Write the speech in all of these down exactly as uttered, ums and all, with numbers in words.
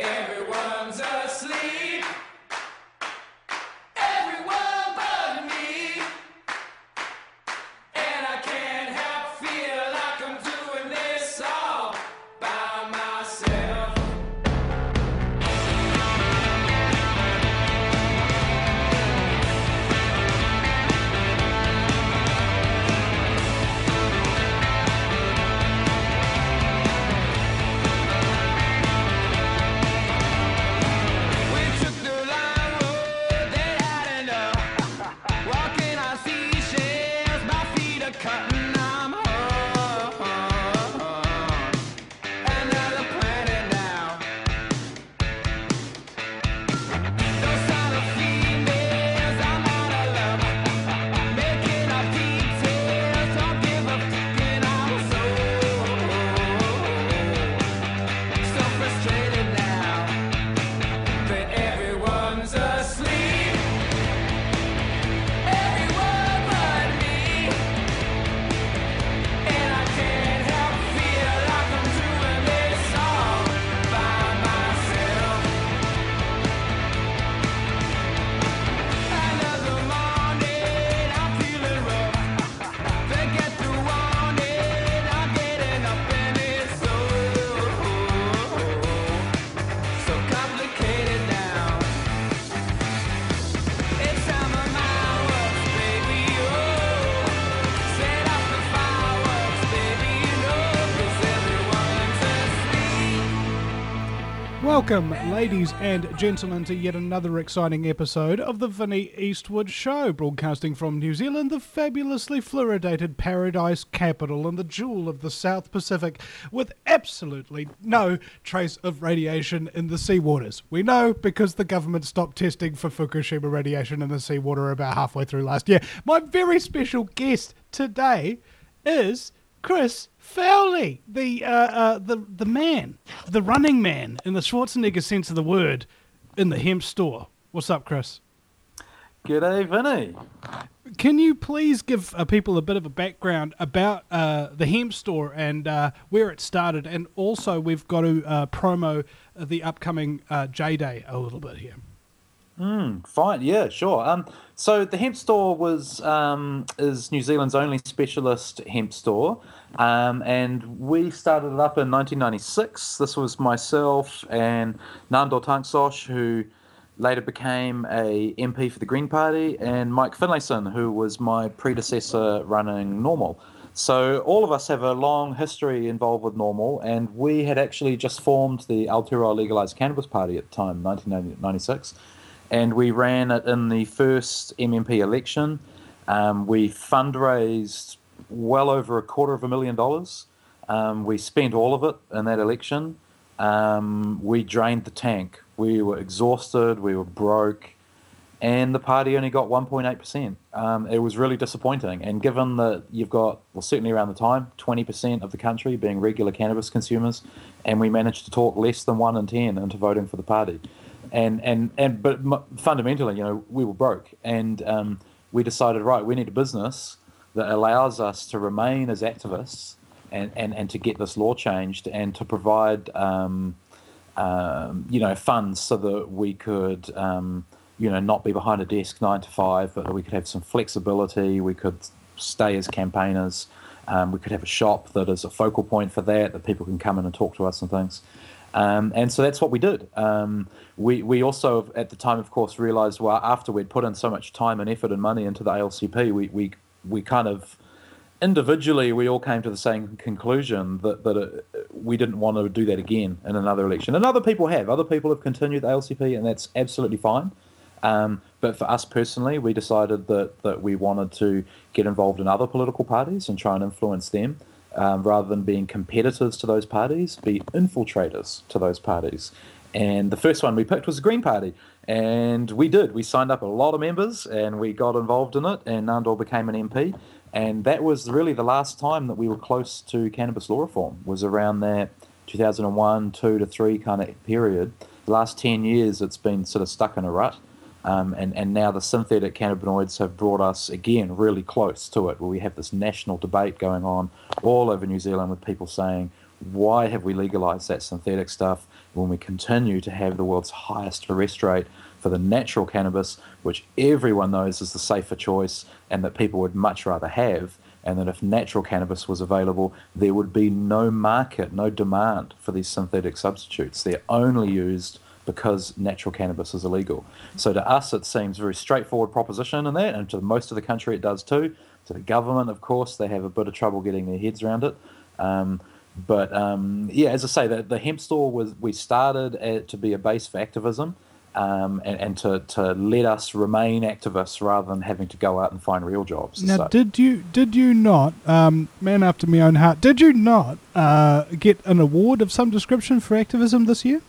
Everyone's asleep. Everyone but me. And I can't help feel like I'm doing this all by myself. Welcome, ladies and gentlemen, to yet another exciting episode of the Vinnie Eastwood Show, broadcasting from New Zealand, the fabulously fluoridated paradise capital and the jewel of the South Pacific, with absolutely no trace of radiation in the seawaters. We know because the government stopped testing for Fukushima radiation in the seawater about halfway through last year. My very special guest today is Chris Fowley, the uh, uh, the the man, the running man, in the Schwarzenegger sense of the word, in the hemp store. What's up, Chris? G'day, Vinny. Can you please give uh, people a bit of a background about uh, the hemp store and uh, where it started, and also we've got to uh, promo the upcoming uh, J-Day a little bit here. Mm, fine, yeah, sure. Um, so the hemp store was um, is New Zealand's only specialist hemp store, um, and we started it up in nineteen ninety-six. This was myself and Nandor Tangsos, who later became a M P for the Green Party, and Mike Finlayson, who was my predecessor running Normal. So all of us have a long history involved with Normal, and we had actually just formed the Aotearoa Legalised Cannabis Party at the time, nineteen ninety-six. And we ran it in the first M M P election. Um, we fundraised well over a quarter of a million dollars. Um, we spent all of it in that election. Um, we drained the tank. We were exhausted. We were broke. And the party only got one point eight percent. Um, it was really disappointing. And given that you've got, well, certainly around the time, twenty percent of the country being regular cannabis consumers, and we managed to talk less than one in ten into voting for the party. And, and, and but fundamentally, you know, we were broke, and um, we decided, right, we need a business that allows us to remain as activists and, and, and to get this law changed and to provide, um, um, you know, funds so that we could, um, you know, not be behind a desk nine to five, but that we could have some flexibility. We could stay as campaigners. Um, we could have a shop that is a focal point for that, that people can come in and talk to us and things. Um, and so that's what we did. Um, we we also, at the time, of course, realised, well, after we'd put in so much time and effort and money into the A L C P, we we, we kind of, individually, we all came to the same conclusion that, that it, we didn't want to do that again in another election. And other people have. Other people have continued the A L C P, and that's absolutely fine. Um, but for us personally, we decided that, that we wanted to get involved in other political parties and try and influence them. Um, rather than being competitors to those parties, be infiltrators to those parties. And the first one we picked was the Green Party. And we did. We signed up a lot of members, and we got involved in it, and Nandor became an M P. And that was really the last time that we were close to cannabis law reform, was around that two thousand one, two to three kind of period. The last ten years, it's been sort of stuck in a rut. Um, and, and now the synthetic cannabinoids have brought us, again, really close to it, where we have this national debate going on all over New Zealand with people saying, why have we legalized that synthetic stuff when we continue to have the world's highest arrest rate for the natural cannabis, which everyone knows is the safer choice and that people would much rather have, and that if natural cannabis was available, there would be no market, no demand for these synthetic substitutes. They're only used because natural cannabis is illegal. So to us, it seems a very straightforward proposition in that, and to most of the country it does too. To the government, of course, they have a bit of trouble getting their heads around it. Um, but um, yeah, as I say, the, the hemp store was we started at, to be a base for activism, um, and, and to, to let us remain activists rather than having to go out and find real jobs. Now, So- did you did you not, um, man after my own heart, did you not uh, get an award of some description for activism this year?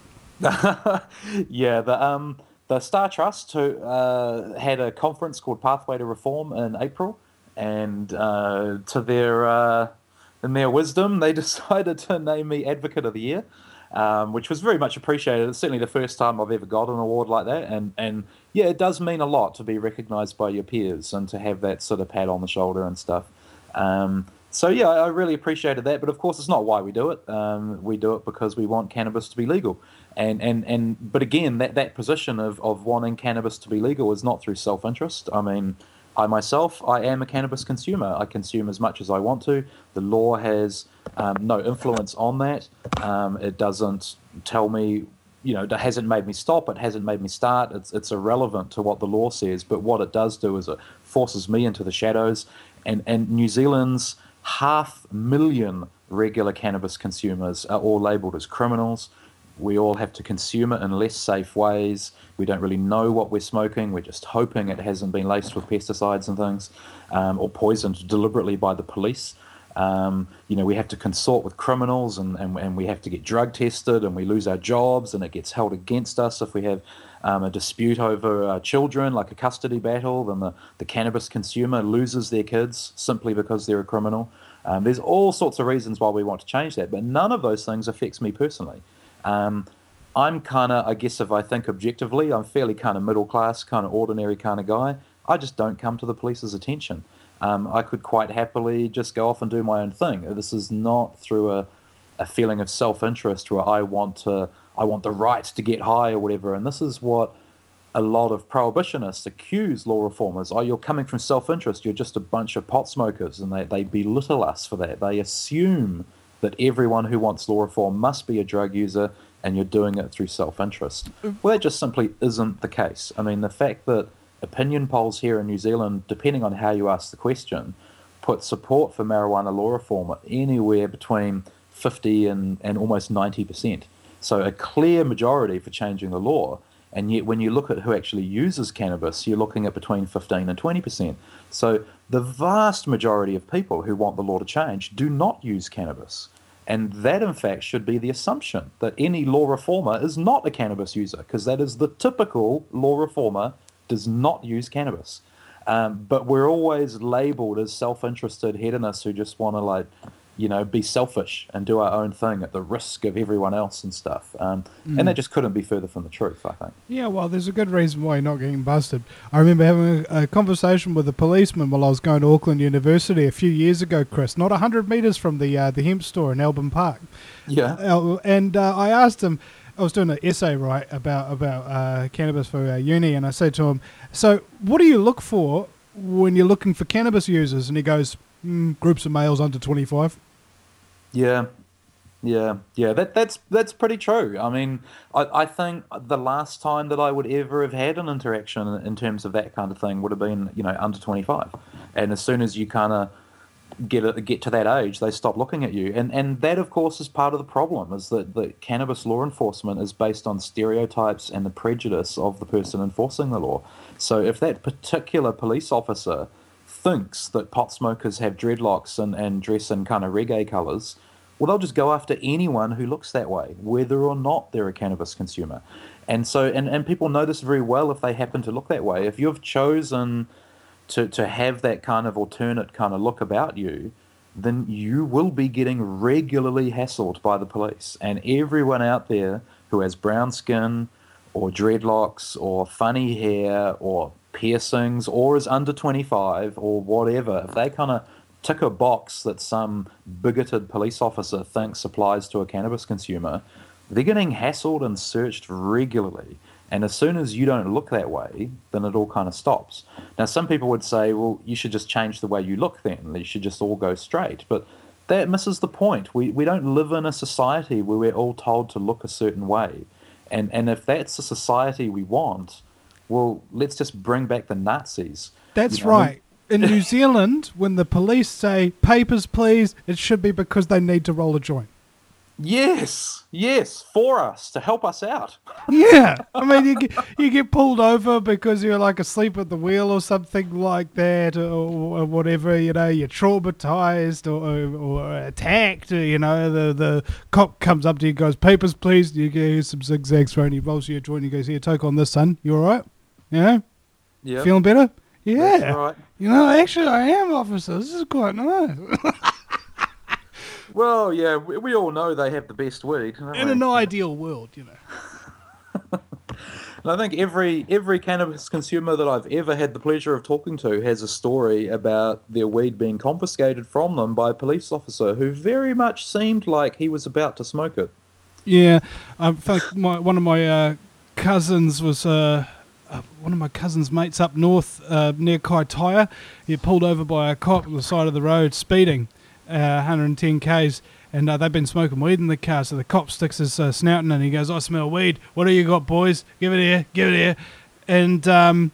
yeah, the um, the Star Trust who uh, had a conference called Pathway to Reform in April, and uh, to their uh, in their wisdom, they decided to name me Advocate of the Year, um, which was very much appreciated. It's certainly the first time I've ever got an award like that, and and yeah, it does mean a lot to be recognised by your peers and to have that sort of pat on the shoulder and stuff. Um, so yeah, I really appreciated that, but of course, it's not why we do it. Um, we do it because we want cannabis to be legal. And, and, and but again, that, that position of, of wanting cannabis to be legal is not through self-interest. I mean, I myself, I am a cannabis consumer. I consume as much as I want to. The law has um, no influence on that. Um, it doesn't tell me, you know, it hasn't made me stop. It hasn't made me start. It's, it's irrelevant to what the law says. But what it does do is it forces me into the shadows. And, and New Zealand's half million regular cannabis consumers are all labelled as criminals. We all have to consume it in less safe ways. We don't really know what we're smoking. We're just hoping it hasn't been laced with pesticides and things, um, or poisoned deliberately by the police. Um, you know, we have to consort with criminals, and, and, and we have to get drug tested, and we lose our jobs, and it gets held against us if we have um, a dispute over uh, children, like a custody battle. Then the, the cannabis consumer loses their kids simply because they're a criminal. Um, there's all sorts of reasons why we want to change that, but none of those things affects me personally. Um, I'm kind of, I guess if I think objectively, I'm fairly kind of middle class, kind of ordinary kind of guy. I just don't come to the police's attention. Um, I could quite happily just go off and do my own thing. This is not through a, a feeling of self-interest where I want to, I want the right to get high or whatever. And this is what a lot of prohibitionists accuse law reformers. Oh, you're coming from self-interest. You're just a bunch of pot smokers, and they, they belittle us for that. They assume that everyone who wants law reform must be a drug user, and you're doing it through self-interest. Well, that just simply isn't the case. I mean, the fact that opinion polls here in New Zealand, depending on how you ask the question, put support for marijuana law reform at anywhere between fifty and, and almost ninety percent. So a clear majority for changing the law. And yet when you look at who actually uses cannabis, you're looking at between fifteen and twenty percent. So the vast majority of people who want the law to change do not use cannabis. And that, in fact, should be the assumption that any law reformer is not a cannabis user, because that is the typical law reformer does not use cannabis. Um, but we're always labelled as self-interested hedonists who just want to, like, you know, be selfish and do our own thing at the risk of everyone else and stuff. Um, mm. And that just couldn't be further from the truth, I think. Yeah, well, there's a good reason why you're not getting busted. I remember having a, a conversation with a policeman while I was going to Auckland University a few years ago, Chris, not one hundred metres from the uh, the hemp store in Albion Park. Yeah. Uh, and uh, I asked him, I was doing an essay, right, about, about uh, cannabis for uh, uni, and I said to him, so what do you look for when you're looking for cannabis users? And he goes, mm, groups of males under twenty-five. Yeah, yeah, yeah. That that's that's pretty true. I mean, I, I think the last time that I would ever have had an interaction in terms of that kind of thing would have been, you know, under twenty-five. And as soon as you kind of get a, get to that age, they stop looking at you. And and that, of course, is part of the problem. Is that the cannabis law enforcement is based on stereotypes and the prejudice of the person enforcing the law. So if that particular police officer thinks that pot smokers have dreadlocks and, and dress in kind of reggae colours, well, they'll just go after anyone who looks that way, whether or not they're a cannabis consumer. And so, and, and people know this very well if they happen to look that way. If you've chosen to, to have that kind of alternate kind of look about you, then you will be getting regularly hassled by the police. And everyone out there who has brown skin or dreadlocks or funny hair or piercings or is under twenty-five or whatever, if they kind of tick a box that some bigoted police officer thinks applies to a cannabis consumer, they're getting hassled and searched regularly. And as soon as you don't look that way, then it all kind of stops. Now, some people would say, well, you should just change the way you look then. You should just all go straight. But that misses the point. We we don't live in a society where we're all told to look a certain way. And and if that's the society we want, well, let's just bring back the Nazis. That's You know, right. In New Zealand, when the police say, papers please, it should be because they need to roll a joint. Yes, yes, for us, to help us out. Yeah. I mean, you get, you get pulled over because you're like asleep at the wheel or something like that, or, or whatever, you know, you're traumatized or, or, or attacked, or, you know, the, the cop comes up to you and goes, papers please, and you go, here's some zigzags thrown, he rolls you a joint, he goes, here, take on this, son, you all right? Yeah? Yeah, Feeling better? Yeah. that's right. You know, actually I am, officer, this is quite nice. Well, yeah, we, we all know they have the best weed. don't In we? an ideal world, you know. And I think every every cannabis consumer that I've ever had the pleasure of talking to has a story about their weed being confiscated from them by a police officer who very much seemed like he was about to smoke it. Yeah, I think my, one of my uh, cousins was uh, uh, one of my cousins' mates up north uh, near Kaitaia. He pulled over by a cop on the side of the road speeding, uh, one hundred ten k's, and uh, they've been smoking weed in the car. So the cop sticks his uh, snout in and he goes, "I smell weed. What do you got, boys? Give it here, give it here." And um,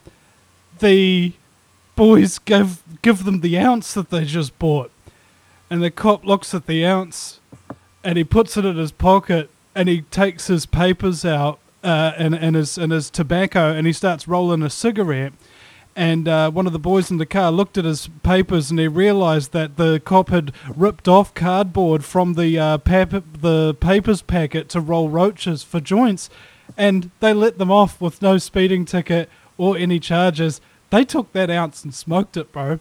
the boys give give them the ounce that they just bought, and the cop looks at the ounce, and he puts it in his pocket, and he takes his papers out uh, and, and, his, and his tobacco, and he starts rolling a cigarette. And uh, one of the boys in the car looked at his papers, and he realised that the cop had ripped off cardboard from the uh, pap- the papers packet to roll roaches for joints, and they let them off with no speeding ticket or any charges. They took that ounce and smoked it, bro.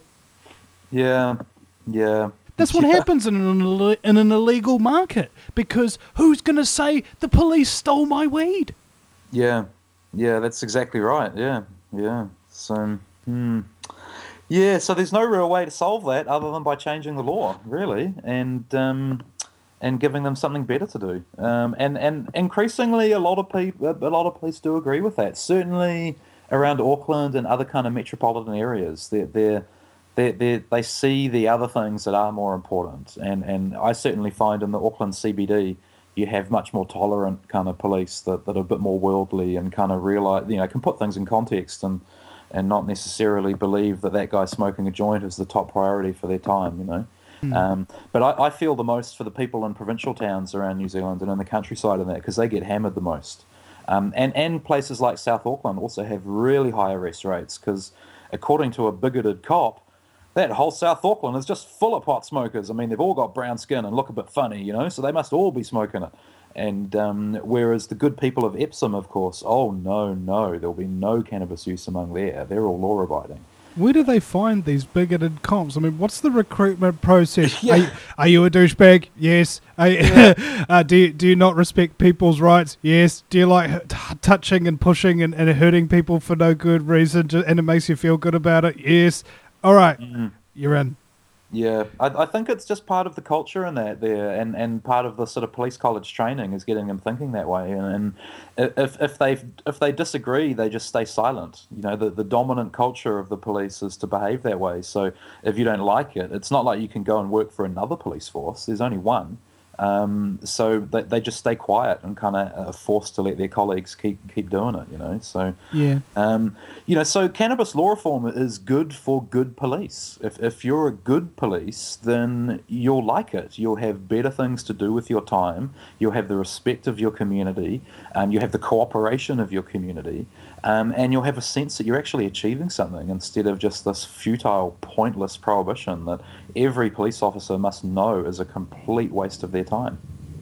Yeah, yeah. That's what Yeah. happens in an, Ill- in an illegal market, because who's going to say the police stole my weed? Yeah, yeah, that's exactly right. Yeah, yeah. So, hmm. yeah, so there's no real way to solve that other than by changing the law, really, and um, and giving them something better to do. Um, and and increasingly, a lot of people, a lot of police do agree with that. Certainly around Auckland and other kind of metropolitan areas, they're they're They, they, they see the other things that are more important, and, and I certainly find in the Auckland C B D you have much more tolerant kind of police that, that are a bit more worldly and kind of realize, you know, can put things in context and and not necessarily believe that that guy smoking a joint is the top priority for their time, you know. Mm. Um, but I, I feel the most for the people in provincial towns around New Zealand and in the countryside and that, because they get hammered the most. Um, and, and places like South Auckland also have really high arrest rates, because according to a bigoted cop, that whole South Auckland is just full of pot smokers. I mean, they've all got brown skin and look a bit funny, you know, so they must all be smoking it. And um, whereas the good people of Epsom, of course, oh, no, no, there'll be no cannabis use among there. They're all law-abiding. Where do they find these bigoted cops? I mean, what's the recruitment process? Yeah. Are, you, are you a douchebag? Yes. Are you, Yeah. uh, do, you, do you not respect people's rights? Yes. Do you like t- touching and pushing and, and hurting people for no good reason, ju- and it makes you feel good about it? Yes. All right. Mm. You're in. Yeah, I, I think it's just part of the culture in that there, and, and part of the sort of police college training is getting them thinking that way. And, and if if they if they disagree, they just stay silent. You know, the, the dominant culture of the police is to behave that way. So if you don't like it, it's not like you can go and work for another police force. There's only one. Um, so they, they just stay quiet and kind of are forced to let their colleagues keep keep doing it, you know. So Yeah. um, you know, so cannabis law reform is good for good police. If if you're a good police, then you'll like it. You'll have better things to do with your time. You'll have the respect of your community. Um, you have the cooperation of your community. Um, and you'll have a sense that you're actually achieving something instead of just this futile, pointless prohibition that every police officer must know is a complete waste of their time.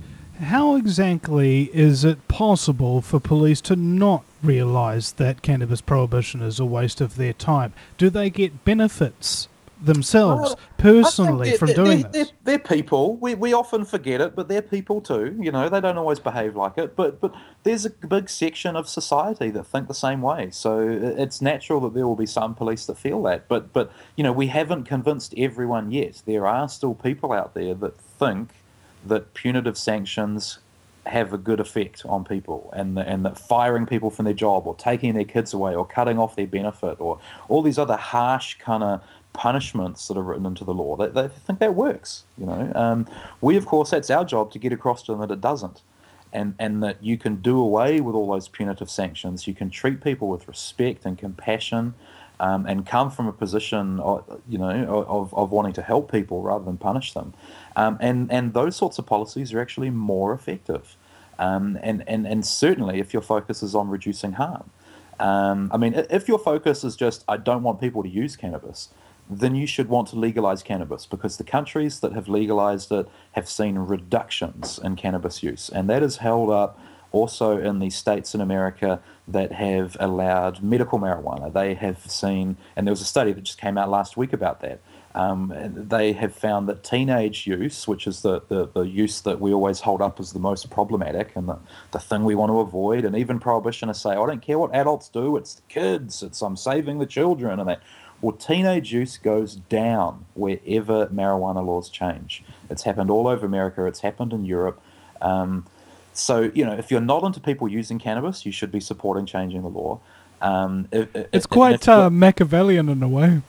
How exactly is it possible for police to not realise that cannabis prohibition is a waste of their time? Do they get benefits themselves Well, personally I think from they're, doing they're, this? they're, they're people. We we often forget it, but they're people too. You know, they don't always behave like it. But but there's a big section of society that think the same way. So i- it's natural that there will be some police that feel that. But but you know, we haven't convinced everyone yet. There are still people out there that think that punitive sanctions have a good effect on people, and the, and that firing people from their job or taking their kids away or cutting off their benefit or all these other harsh kind of punishments that are written into the law, they, they think that works. You know, um, we of course, that's our job to get across to them that it doesn't, and and that you can do away with all those punitive sanctions. You can treat people with respect and compassion. Um, and come from a position, of, you know, of, of wanting to help people rather than punish them, um, and and those sorts of policies are actually more effective, um, and and and certainly if your focus is on reducing harm. Um, I mean, if your focus is just I don't want people to use cannabis, then you should want to legalize cannabis, because the countries that have legalized it have seen reductions in cannabis use, and that is held up also in the states in America that have allowed medical marijuana. They have seen, and there was a study that just came out last week about that. Um, they have found that teenage use, which is the, the, the use that we always hold up as the most problematic and the, the thing we want to avoid, and even prohibitionists say, I don't care what adults do, it's the kids, it's I'm saving the children, and that. Well, teenage use goes down wherever marijuana laws change. It's happened all over America, it's happened in Europe. Um, So, you know, if you're not into people using cannabis, you should be supporting changing the law. Um, if, if, It's if- quite if- uh, Machiavellian in a way.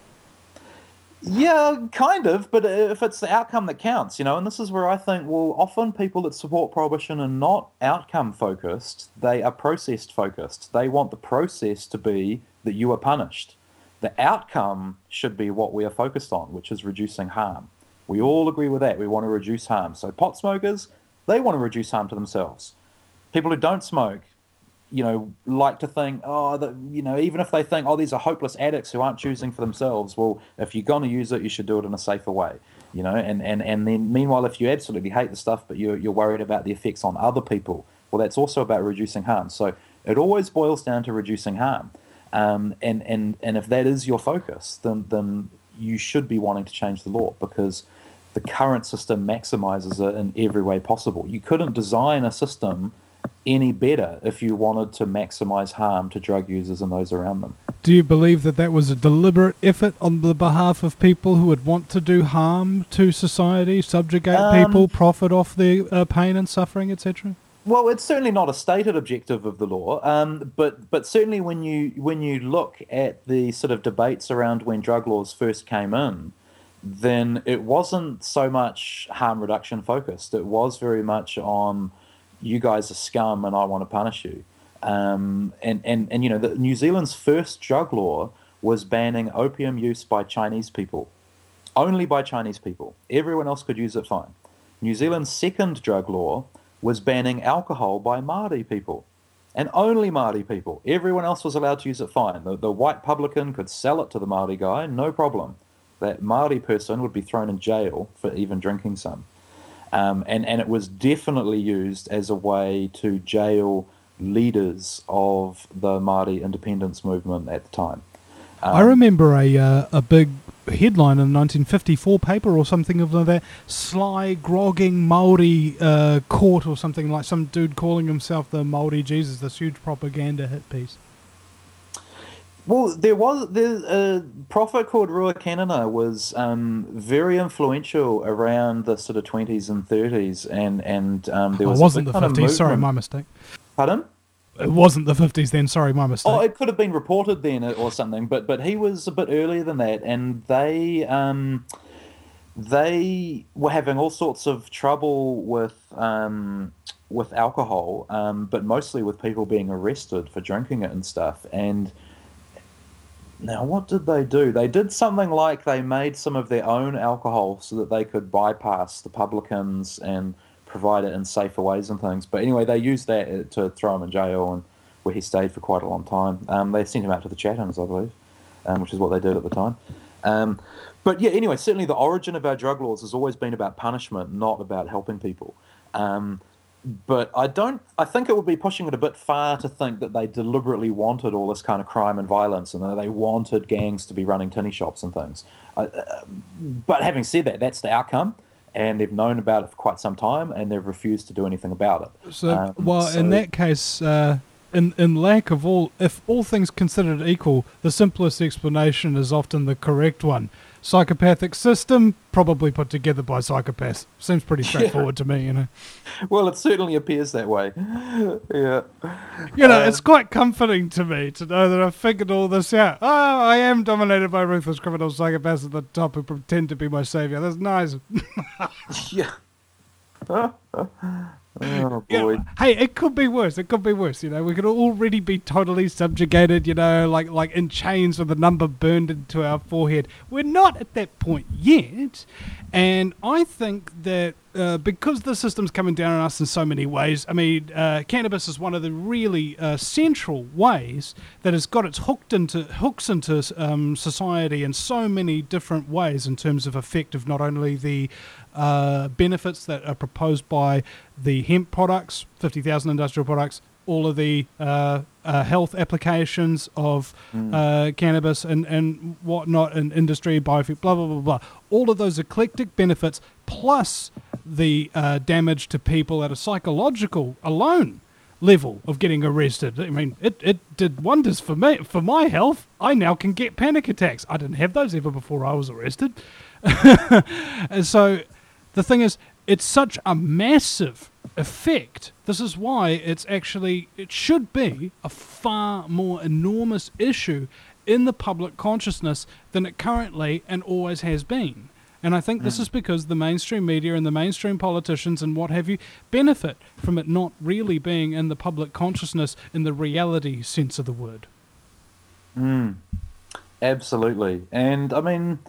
Yeah, kind of, but if it's the outcome that counts, you know, and this is where I think, well, often people that support prohibition are not outcome focused, they are process focused. They want the process to be that you are punished. The outcome should be what we are focused on, which is reducing harm. We all agree with that. We want to reduce harm. So pot smokers, they want to reduce harm to themselves. People who don't smoke, you know, like to think, oh, that, you know, even if they think, oh, these are hopeless addicts who aren't choosing for themselves, well, if you're going to use it, you should do it in a safer way, you know, and, and, and then meanwhile, if you absolutely hate the stuff, but you're, you're worried about the effects on other people, well, that's also about reducing harm. So it always boils down to reducing harm. Um, and, and, and if that is your focus, then, then you should be wanting to change the law, because the current system maximizes it in every way possible. You couldn't design a system any better if you wanted to maximize harm to drug users and those around them. Do you believe that that was a deliberate effort on the behalf of people who would want to do harm to society, subjugate Um, people, profit off their uh, pain and suffering, et cetera? Well, it's certainly not a stated objective of the law, um, but but certainly when you when you look at the sort of debates around when drug laws first came in, then it wasn't so much harm reduction focused. It was very much on, you guys are scum and I want to punish you. Um, and, and, and, you know, the, New Zealand's first drug law was banning opium use by Chinese people. Only by Chinese people. Everyone else could use it fine. New Zealand's second drug law was banning alcohol by Māori people. And only Māori people. Everyone else was allowed to use it fine. The, the white publican could sell it to the Māori guy, no problem. That Māori person would be thrown in jail for even drinking some. Um, and, and it was definitely used as a way to jail leaders of the Māori independence movement at the time. Um, I remember a uh, a big headline in a nineteen fifty-four paper or something of like that, sly grogging Māori uh, court or something, like some dude calling himself the Māori Jesus, this huge propaganda hit piece. Well, there was there, a prophet called Ruakanana was um, very influential around the sort of twenties and thirties, and and um, there Oh, was it wasn't a the big kind of fifties, sorry, movement- my mistake. Pardon? It wasn't the fifties then, sorry, my mistake. Oh, it could have been reported then or something, but but he was a bit earlier than that, and they um, they were having all sorts of trouble with um, with alcohol, um, but mostly with people being arrested for drinking it and stuff. And now, what did they do? They did something like they made some of their own alcohol so that they could bypass the publicans and provide it in safer ways and things. But anyway, they used that to throw him in jail, and where he stayed for quite a long time. Um, they sent him out to the Chathams, I believe, um, which is what they did at the time. Um, but yeah, anyway, certainly the origin of our drug laws has always been about punishment, not about helping people. Um, but I don't. I think it would be pushing it a bit far to think that they deliberately wanted all this kind of crime and violence, and that they wanted gangs to be running tinny shops and things. Uh, uh, but having said that, that's the outcome, and they've known about it for quite some time, and they've refused to do anything about it. So, Um, well, so- in that case, uh, in in lack of all, if all things considered equal, the simplest explanation is often the correct one. Psychopathic system, probably put together by psychopaths. Seems pretty straightforward to me, you know. well, it certainly appears that way. Yeah. You know, Um, it's quite comforting to me to know that I've figured all this out. Oh, I am dominated by ruthless criminal psychopaths at the top who pretend to be my savior. That's nice. Yeah. oh You boy. know, hey, it could be worse. It could be worse. You know, we could already be totally subjugated. You know, like like in chains with a number burned into our forehead. We're not at that point yet, and I think that uh, because the system's coming down on us in so many ways. I mean, uh, cannabis is one of the really uh, central ways that has got its hooked into hooks into um, society in so many different ways in terms of effect of not only the uh, benefits that are proposed by the hemp products, fifty thousand industrial products, all of the uh, uh, health applications of uh, cannabis and, and whatnot in industry, biofuel, blah, blah, blah, blah. All of those eclectic benefits, plus the uh, damage to people at a psychological alone level of getting arrested. I mean, it, it did wonders for me, for my health. I now can get panic attacks. I didn't have those ever before I was arrested. And so the thing is, it's such a massive effect. This is why it's actually, it should be a far more enormous issue in the public consciousness than it currently and always has been. And I think this is because the mainstream media and the mainstream politicians and what have you benefit from it not really being in the public consciousness in the reality sense of the word. Mm, absolutely. And I mean,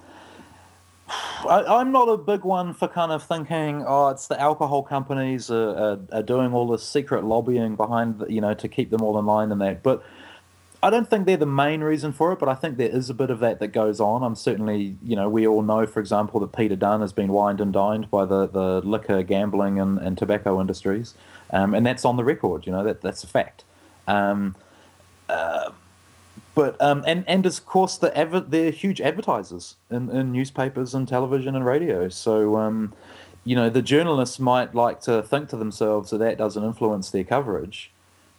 I, I'm not a big one for kind of thinking, oh, it's the alcohol companies are, are, are doing all this secret lobbying behind, the, you know, to keep them all in line and that. But I don't think they're the main reason for it, but I think there is a bit of that that goes on. I'm certainly, you know, we all know, for example, that Peter Dunn has been wined and dined by the, the liquor, gambling, and, and tobacco industries. Um, and that's on the record, you know, that that's a fact. Um, uh, but um, and, and of course, the adver- they're huge advertisers in, in newspapers and television and radio. So, um, you know, the journalists might like to think to themselves that that doesn't influence their coverage,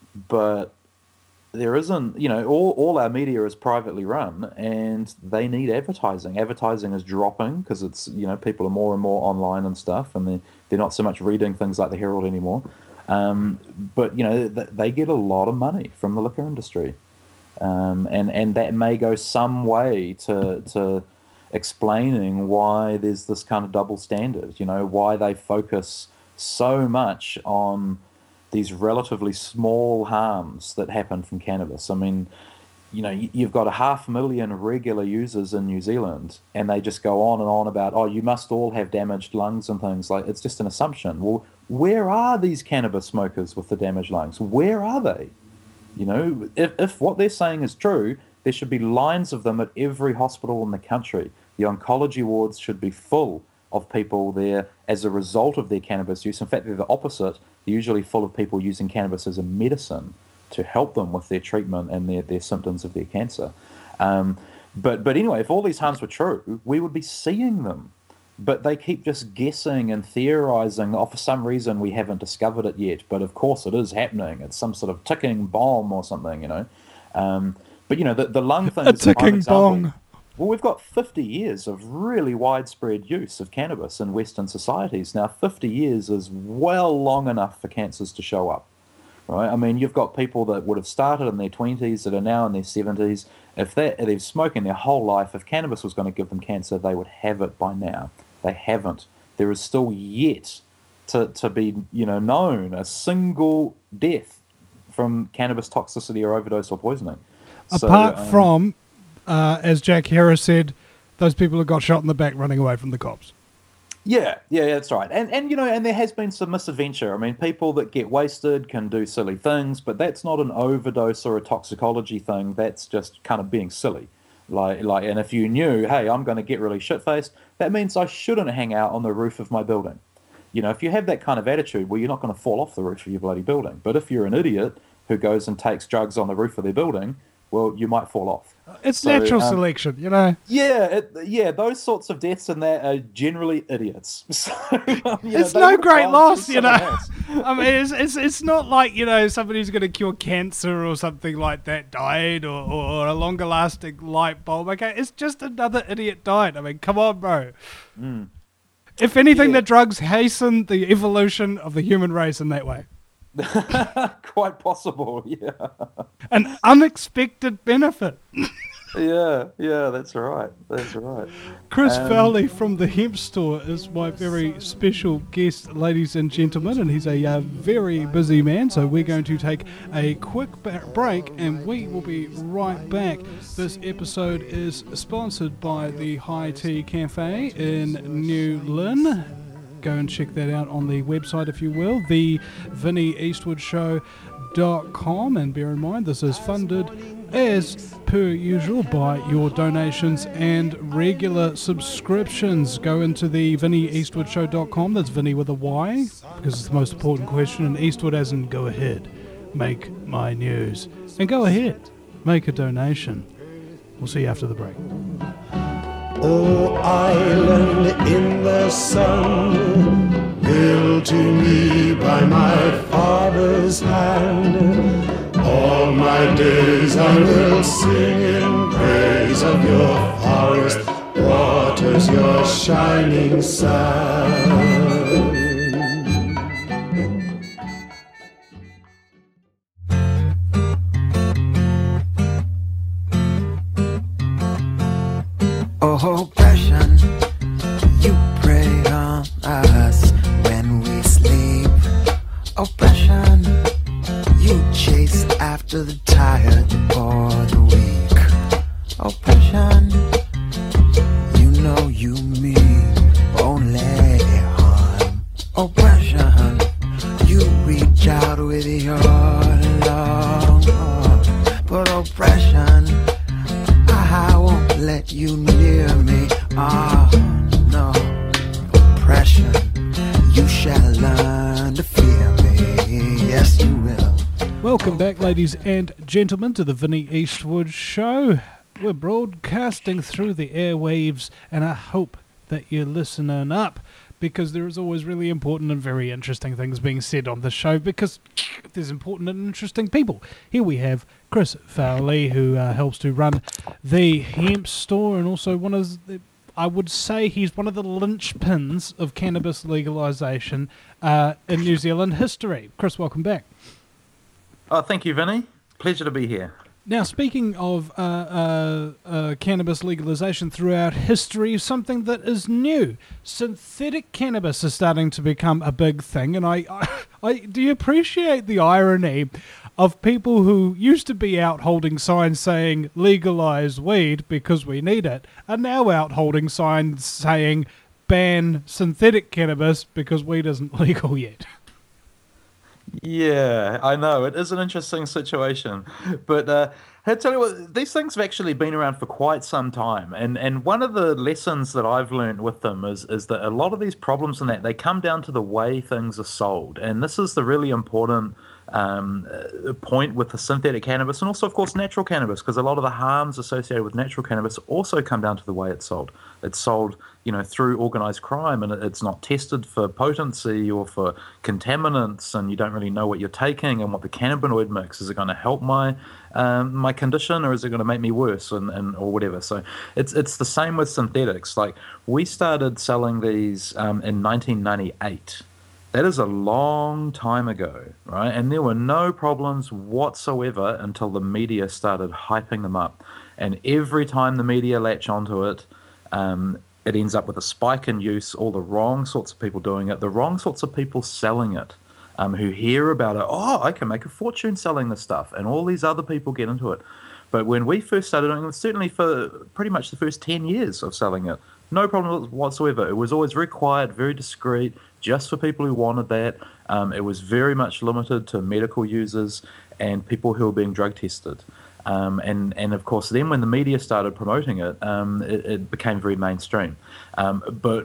but there isn't, you know, all, all our media is privately run and they need advertising. Advertising is dropping because it's, you know, people are more and more online and stuff, and they're, they're not so much reading things like the Herald anymore. Um, but, you know, th- they get a lot of money from the liquor industry. Um, and, and that may go some way to, to explaining why there's this kind of double standard, you know, why they focus so much on these relatively small harms that happen from cannabis. I mean, you know, you've got a half million regular users in New Zealand, and they just go on and on about, oh, you must all have damaged lungs and things. Like, it's just an assumption. Well, where are these cannabis smokers with the damaged lungs? Where are they? You know, if, if what they're saying is true, there should be lines of them at every hospital in the country. The oncology wards should be full of people there as a result of their cannabis use. In fact, they're the opposite. They're usually full of people using cannabis as a medicine to help them with their treatment and their, their symptoms of their cancer. Um, but but anyway, if all these harms were true, we would be seeing them. But they keep just guessing and theorizing. Oh, for some reason, we haven't discovered it yet. But of course, it is happening. It's some sort of ticking bomb or something, you know. Um, but, you know, the, the lung thing A is a prime ticking example. bong. Well, we've got fifty years of really widespread use of cannabis in Western societies. Now, fifty years is well long enough for cancers to show up, right? I mean, you've got people that would have started in their twenties that are now in their seventies. If they, they're smoking their whole life, if cannabis was going to give them cancer, they would have it by now. They haven't. There is still yet to, to be, you know, known a single death from cannabis toxicity or overdose or poisoning. So, Apart um, from, uh, as Jack Harris said, those people who got shot in the back running away from the cops. Yeah, yeah, yeah, that's right. And, and you know, and there has been some misadventure. I mean, people that get wasted can do silly things, but that's not an overdose or a toxicology thing. That's just kind of being silly. Like, like, and if you knew, hey, I'm going to get really shit-faced, that means I shouldn't hang out on the roof of my building. You know, if you have that kind of attitude, well, you're not going to fall off the roof of your bloody building. But if you're an idiot who goes and takes drugs on the roof of their building, well, you might fall off. It's So, natural um, selection, you know. Yeah, it, yeah, those sorts of deaths and that are generally idiots. So, um, you know, It's they no would great rather loss, do you know. someone else. I mean, it's, it's it's not like, you know, somebody's going to cure cancer or something like that died, or, or a longer lasting light bulb. Okay, it's just another idiot died. I mean, come on, bro. Mm. If anything, Yeah. the drugs hasten the evolution of the human race in that way. Quite possible, yeah. An unexpected benefit. Yeah, yeah, that's right. That's right. Chris Um, Fowley from the Hemp Store is my very special guest, ladies and gentlemen, and he's a uh, very busy man, so we're going to take a quick ba- break and we will be right back. This episode is sponsored by the High Tea Cafe in New Lynn. Go and check that out on the website, if you will, the Vinnie Eastwood Show dot com, and bear in mind this is funded as per usual by your donations and regular subscriptions. Go into the Vinnie Eastwood Show dot com, that's Vinnie with a Y, because it's the most important question, and Eastwood as in go ahead, make my news, and go ahead, make a donation. We'll see you after the break. Oh, island in the sun, built to me by my father's hand. All my days I will sing in praise of your forest waters, your shining sand. Oh, oppression, you prey on us when we sleep. Oppression, you chase after the tired or the weak. Oppression, you know you mean only harm. Oppression, you reach out with your long arm. But oppression, I won't let you near me. Ah, oh, no. Oppression, you shall learn to fear me. Yes, you will. Welcome back, ladies and gentlemen, to the Vinnie Eastwood Show. We're broadcasting through the airwaves, and I hope that you're listening up, because there is always really important and very interesting things being said on the show, because there's important and interesting people. Here we have Chris Fowley, who uh, helps to run the Hemp Store, and also one of the, I would say he's one of the linchpins of cannabis legalisation uh, in New Zealand history. Chris, welcome back. Oh, thank you, Vinny. Pleasure to be here. Now, speaking of uh, uh, uh, cannabis legalization throughout history, something that is new. Synthetic cannabis is starting to become a big thing, and I, I, I do you appreciate the irony of people who used to be out holding signs saying legalize weed because we need it, are now out holding signs saying ban synthetic cannabis because weed isn't legal yet. Yeah, I know. It is an interesting situation. But uh, I tell you what, these things have actually been around for quite some time. And and one of the lessons that I've learned with them is, is that a lot of these problems and that, they come down to the way things are sold. And this is the really important um, uh, point with the synthetic cannabis and also, of course, natural cannabis, because a lot of the harms associated with natural cannabis also come down to the way it's sold. It's sold, you know, through organized crime, and it's not tested for potency or for contaminants, and you don't really know what you're taking and what the cannabinoid mix is. It going to help my um, my condition, or is it going to make me worse, and, and or whatever? So it's it's the same with synthetics. Like, we started selling these um, in nineteen ninety-eight. That is a long time ago, right? And there were no problems whatsoever until the media started hyping them up. And every time the media latch onto it, um, it ends up with a spike in use, all the wrong sorts of people doing it, the wrong sorts of people selling it, um, who hear about it. Oh, I can make a fortune selling this stuff. And all these other people get into it. But when we first started doing it, certainly for pretty much the first ten years of selling it, no problem whatsoever. It was always very quiet, very discreet, just for people who wanted that. Um, it was very much limited to medical users and people who were being drug tested. Um, and, and of course, then when the media started promoting it, um, it, it became very mainstream. Um, but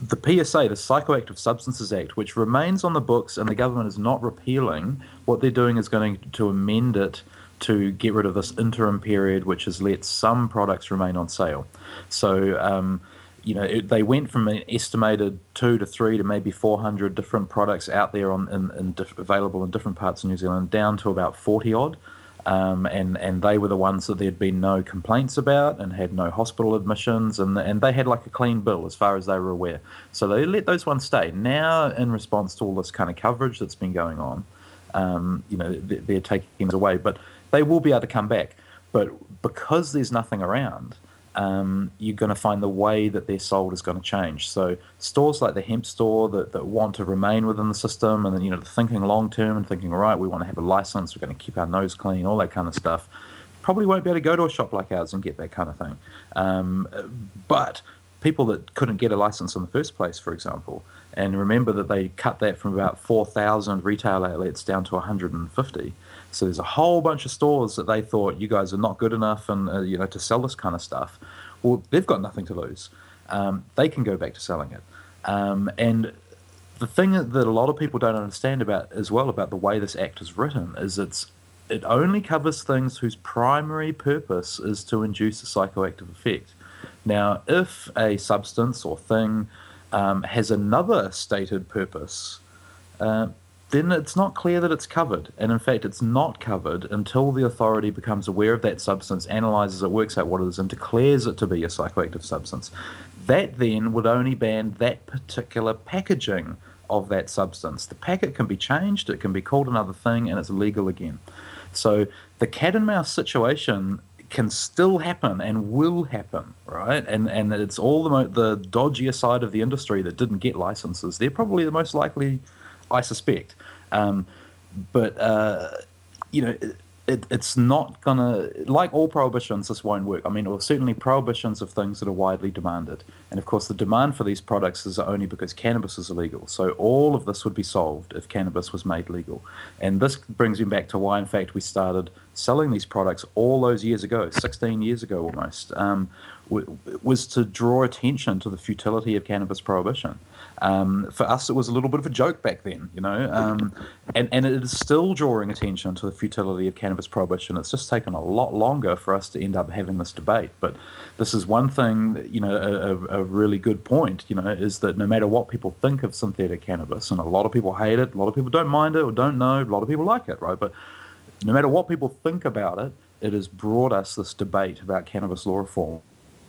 the P S A, the Psychoactive Substances Act, which remains on the books and the government is not repealing, what they're doing is going to amend it to get rid of this interim period, which has let some products remain on sale. So, um, you know, it, they went from an estimated two to three to maybe four hundred different products out there on in, in diff- available in different parts of New Zealand, down to about forty odd. Um, and, and they were the ones that there'd been no complaints about and had no hospital admissions, and and they had like a clean bill as far as they were aware. So they let those ones stay. Now, in response to all this kind of coverage that's been going on, um, you know, they're, they're taking things away. But they will be able to come back. But because there's nothing around, um, you're going to find the way that they're sold is going to change. So stores like the Hemp Store that, that want to remain within the system, and then, you know, thinking long term and thinking, all right, we want to have a license, we're going to keep our nose clean, all that kind of stuff, probably won't be able to go to a shop like ours and get that kind of thing. Um, but people that couldn't get a license in the first place, for example, and remember that they cut that from about four thousand retail outlets down to one hundred fifty. So there's a whole bunch of stores that they thought, you guys are not good enough, and uh, you know, to sell this kind of stuff. Well, they've got nothing to lose. Um, they can go back to selling it. Um, and the thing that a lot of people don't understand about as well about the way this act is written is it's it only covers things whose primary purpose is to induce a psychoactive effect. Now, if a substance or thing um, has another stated purpose, uh, then it's not clear that it's covered. And in fact, it's not covered until the authority becomes aware of that substance, analyzes it, works out what it is, and declares it to be a psychoactive substance. That then would only ban that particular packaging of that substance. The packet can be changed, it can be called another thing, and it's legal again. So the cat and mouse situation can still happen and will happen, right? And and it's all the mo- the dodgier side of the industry that didn't get licenses. They're probably the most likely, I suspect. Um, but, uh, you know, it, it, it's not going to, like all prohibitions, this won't work. I mean, or certainly prohibitions of things that are widely demanded. And, of course, the demand for these products is only because cannabis is illegal. So all of this would be solved if cannabis was made legal. And this brings me back to why, in fact, we started selling these products all those years ago, sixteen years ago almost, um, w- was to draw attention to the futility of cannabis prohibition. Um, for us, it was a little bit of a joke back then, you know, um, and, and it is still drawing attention to the futility of cannabis prohibition. It's just taken a lot longer for us to end up having this debate. But this is one thing, you know, a, a really good point, you know, is that no matter what people think of synthetic cannabis, and a lot of people hate it, a lot of people don't mind it or don't know, a lot of people like it, right? But no matter what people think about it, it has brought us this debate about cannabis law reform.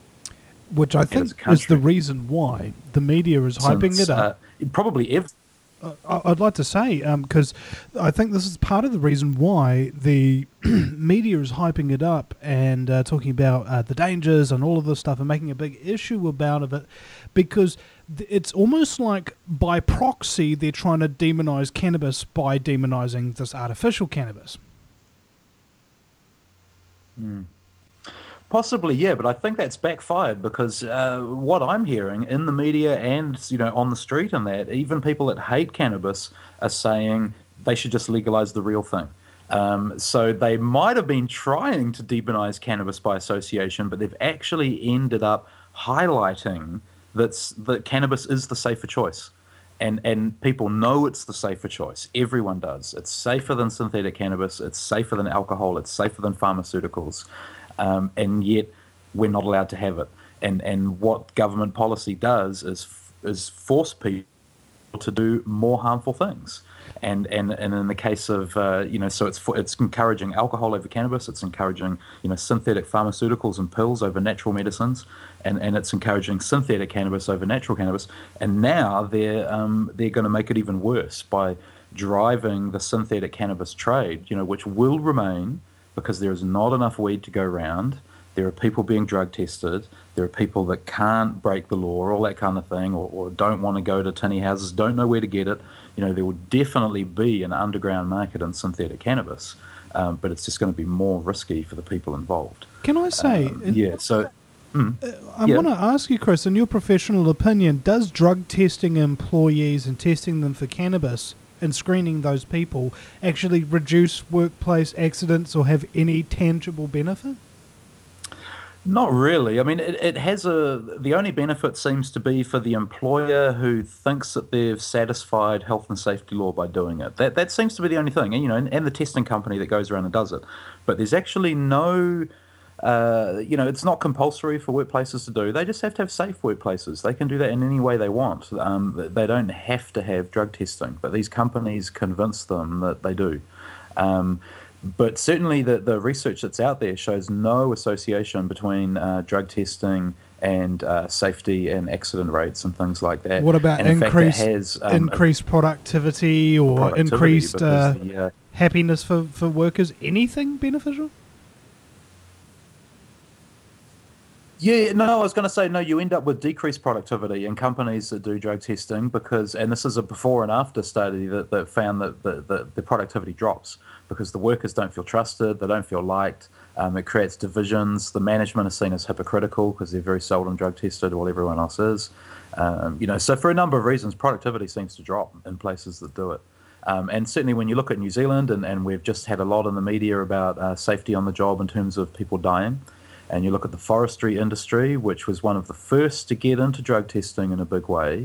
Which I think is the reason why the media is hyping Since, it up. Uh, probably ever. Uh, I'd like to say, because um, I think this is part of the reason why the media is hyping it up and uh, talking about uh, the dangers and all of this stuff and making a big issue about of it, because th- it's almost like by proxy they're trying to demonize cannabis by demonizing this artificial cannabis. Mm. Possibly, yeah, but I think that's backfired because uh, what I'm hearing in the media and, you know, on the street and that, even people that hate cannabis are saying they should just legalize the real thing. Um, so they might have been trying to demonize cannabis by association, but they've actually ended up highlighting that's, that cannabis is the safer choice. And, and people know it's the safer choice. Everyone does. It's safer than synthetic cannabis. It's safer than alcohol. It's safer than pharmaceuticals. Um, and yet we're not allowed to have it. And and what government policy does is is force people to do more harmful things. And and, and in the case of uh, you know, so it's for, it's encouraging alcohol over cannabis. It's encouraging, you know, synthetic pharmaceuticals and pills over natural medicines, and, and it's encouraging synthetic cannabis over natural cannabis. And now they're um, they're going to make it even worse by driving the synthetic cannabis trade, you know, which will remain. Because there is not enough weed to go around. There are people being drug tested. There are people that can't break the law, all that kind of thing, or, or don't want to go to tinny houses, don't know where to get it. You know, there will definitely be an underground market in synthetic cannabis, um, but it's just going to be more risky for the people involved. Can I say? Um, yeah, so... Mm, uh, I yeah. want to ask you, Chris, in your professional opinion, does drug testing employees and testing them for cannabis and screening those people actually reduce workplace accidents or have any tangible benefit? Not really. I mean, it, it has a. The only benefit seems to be for the employer who thinks that they've satisfied health and safety law by doing it. That that seems to be the only thing, and you know, and, and the testing company that goes around and does it. But there's actually no. Uh, you know, it's not compulsory for workplaces to do. They just have to have safe workplaces. They can do that in any way they want. Um, they don't have to have drug testing, but these companies convince them that they do. Um, But certainly the, the research that's out there shows no association between uh, drug testing and uh, safety and accident rates and things like that. What about and in increased fact, it has, um, increased productivity or productivity increased uh, because the, uh, happiness for, for workers? Anything beneficial? Yeah, no, I was going to say, no, you end up with decreased productivity in companies that do drug testing because, and this is a before and after study that, that found that the, the, the productivity drops because the workers don't feel trusted, they don't feel liked, um, it creates divisions, the management is seen as hypocritical because they're very seldom drug tested while everyone else is. Um, you know, so for a number of reasons, productivity seems to drop in places that do it. Um, and certainly when you look at New Zealand, and, and we've just had a lot in the media about uh, safety on the job in terms of people dying, and you look at the forestry industry, which was one of the first to get into drug testing in a big way,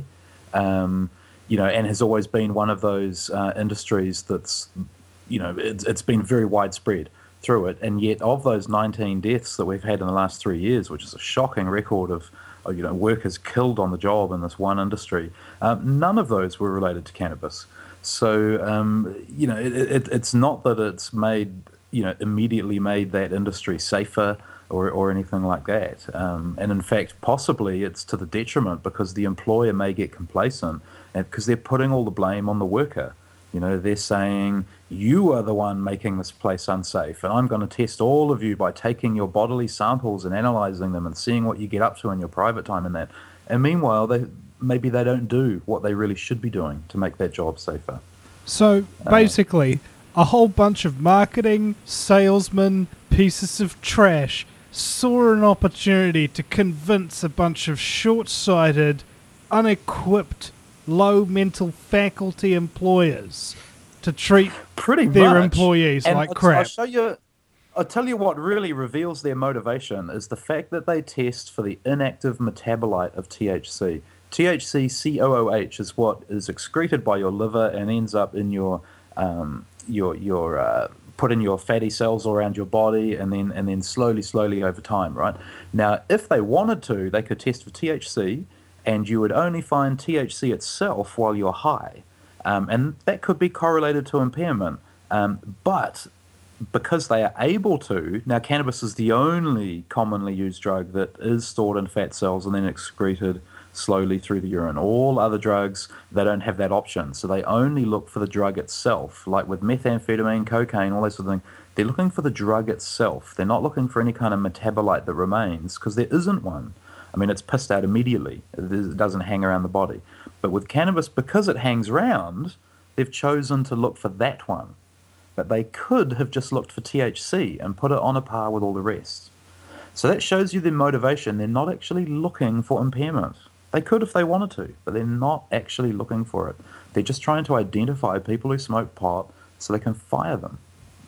um, you know, and has always been one of those uh, industries that's, you know, it's, it's been very widespread through it. And yet of those nineteen deaths that we've had in the last three years, which is a shocking record of, of you know, workers killed on the job in this one industry, um, none of those were related to cannabis. So, um, you know, it, it, it's not that it's made, you know, immediately made that industry safer or, or anything like that. Um, and in fact, possibly it's to the detriment because the employer may get complacent and because they're putting all the blame on the worker. You know, they're saying, you are the one making this place unsafe, and I'm going to test all of you by taking your bodily samples and analyzing them and seeing what you get up to in your private time and that. And meanwhile, they maybe they don't do what they really should be doing to make that job safer. So basically, a whole bunch of marketing, salesmen, pieces of trash saw an opportunity to convince a bunch of short-sighted, unequipped, low mental faculty employers to treat Pretty their much. employees And like I'll, crap. I'll show you. I'll tell you what really reveals their motivation is the fact that they test for the inactive metabolite of T H C. T H C C O O H is what is excreted by your liver and ends up in your um, your your uh, put in your fatty cells around your body, and then and then slowly, slowly over time, right? Now, if they wanted to, they could test for T H C, and you would only find T H C itself while you're high, um, and that could be correlated to impairment. Um, but because they are able to, now cannabis is the only commonly used drug that is stored in fat cells and then excreted slowly through the urine. All other drugs, they don't have that option. So they only look for the drug itself. Like with methamphetamine, cocaine, all that sort of thing, they're looking for the drug itself. They're not looking for any kind of metabolite that remains because there isn't one. I mean, it's pissed out immediately. It doesn't hang around the body. But with cannabis, because it hangs around, they've chosen to look for that one. But they could have just looked for T H C and put it on a par with all the rest. So that shows you their motivation. They're not actually looking for impairment. They could if they wanted to, but they're not actually looking for it. They're just trying to identify people who smoke pot so they can fire them.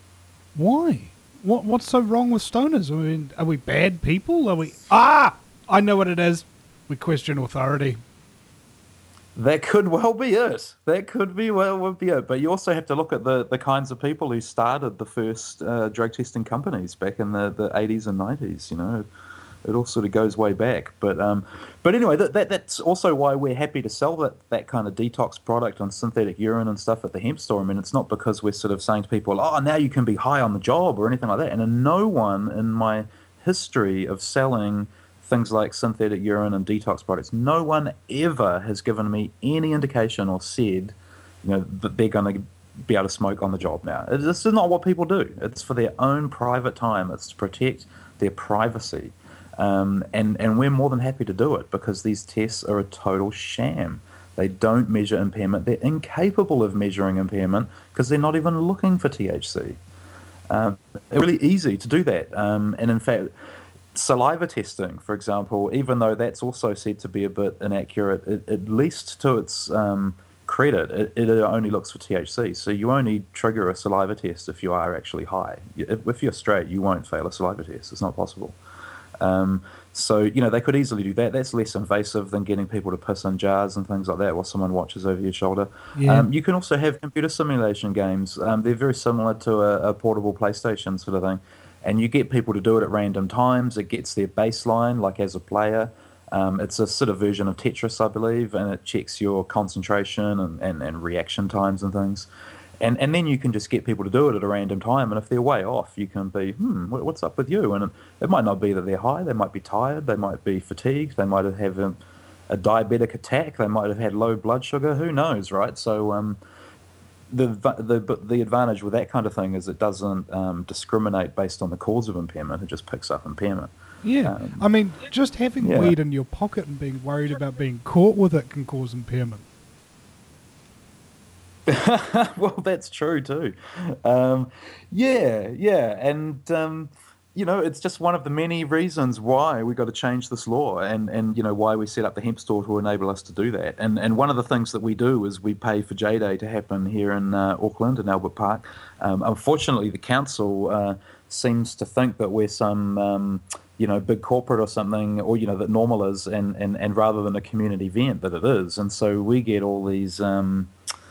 Why? What What's so wrong with stoners? I mean, are we bad people? Are we... Ah! I know what it is. We question authority. That could well be it. That could be well would be it. But you also have to look at the, the kinds of people who started the first uh, drug testing companies back in the, the eighties and nineties, you know. It all sort of goes way back. But um, but anyway, that, that that's also why we're happy to sell that, that kind of detox product on synthetic urine and stuff at the hemp store. I mean, it's not because we're sort of saying to people, oh, now you can be high on the job or anything like that. And no one in my history of selling things like synthetic urine and detox products, no one ever has given me any indication or said, you know, that they're going to be able to smoke on the job now. This is not what people do. It's for their own private time. It's to protect their privacy. Um, and, and we're more than happy to do it because these tests are a total sham. They don't measure impairment. They're incapable of measuring impairment because they're not even looking for T H C. Um, it's really easy to do that. Um, and in fact, saliva testing, for example, even though that's also said to be a bit inaccurate, it, at least to its um, credit, it, it only looks for T H C. So you only trigger a saliva test if you are actually high. If, if you're straight, you won't fail a saliva test. It's not possible. Um, so, you know, they could easily do that. That's less invasive than getting people to piss in jars and things like that while someone watches over your shoulder. Yeah. Um, you can also have computer simulation games. Um, they're very similar to a, a portable PlayStation sort of thing. And you get people to do it at random times. It gets their baseline, like as a player. Um, it's a sort of version of Tetris, I believe, and it checks your concentration and, and, and reaction times and things. And and then you can just get people to do it at a random time. And if they're way off, you can be, hmm, what- what's up with you? And it, it might not be that they're high. They might be tired. They might be fatigued. They might have a, a diabetic attack. They might have had low blood sugar. Who knows, right? So um, the the but the advantage with that kind of thing is it doesn't um, discriminate based on the cause of impairment. It just picks up impairment. Yeah. Um, I mean, just having yeah. weed in your pocket and being worried about being caught with it can cause impairment. Well, that's true too. Um, yeah, yeah, and um, you know, it's just one of the many reasons why we got to change this law, and and you know why we set up the hemp store to enable us to do that. And and one of the things that we do is we pay for J Day to happen here in uh, Auckland in Albert Park. Um, unfortunately, the council uh, seems to think that we're some um, you know big corporate or something, or you know that Normal is, and and and rather than a community event that it is, and so we get all these. Um,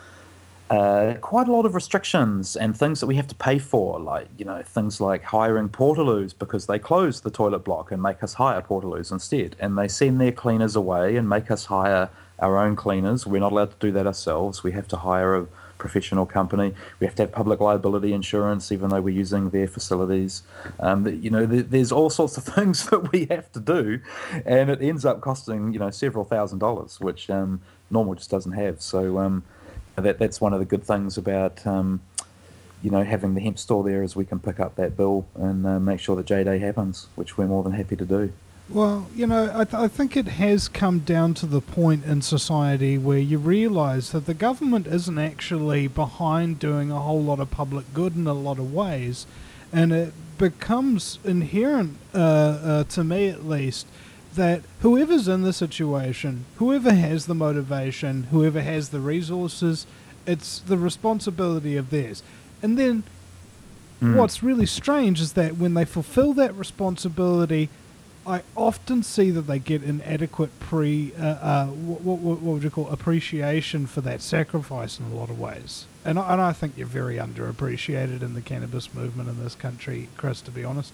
Uh, quite a lot of restrictions and things that we have to pay for, like, you know, things like hiring portaloos because they close the toilet block and make us hire portaloos instead. And they send their cleaners away and make us hire our own cleaners. We're not allowed to do that ourselves. We have to hire a professional company. We have to have public liability insurance, even though we're using their facilities. Um, you know, there, there's all sorts of things that we have to do, and it ends up costing, you know, several thousand dollars, which um, Normal just doesn't have. So, um, That that's one of the good things about um, you know having the hemp store there is we can pick up that bill and uh, make sure that J Day happens, which we're more than happy to do. Well, you know, I, th- I think it has come down to the point in society where you realise that the government isn't actually behind doing a whole lot of public good in a lot of ways, and it becomes inherent, uh, uh, to me at least, that whoever's in the situation, whoever has the motivation, whoever has the resources, it's the responsibility of theirs. And then mm. what's really strange is that when they fulfill that responsibility, I often see that they get inadequate pre, uh, uh, what, what, what would you call, appreciation for that sacrifice in a lot of ways. And I, and I think you're very underappreciated in the cannabis movement in this country, Chris, to be honest.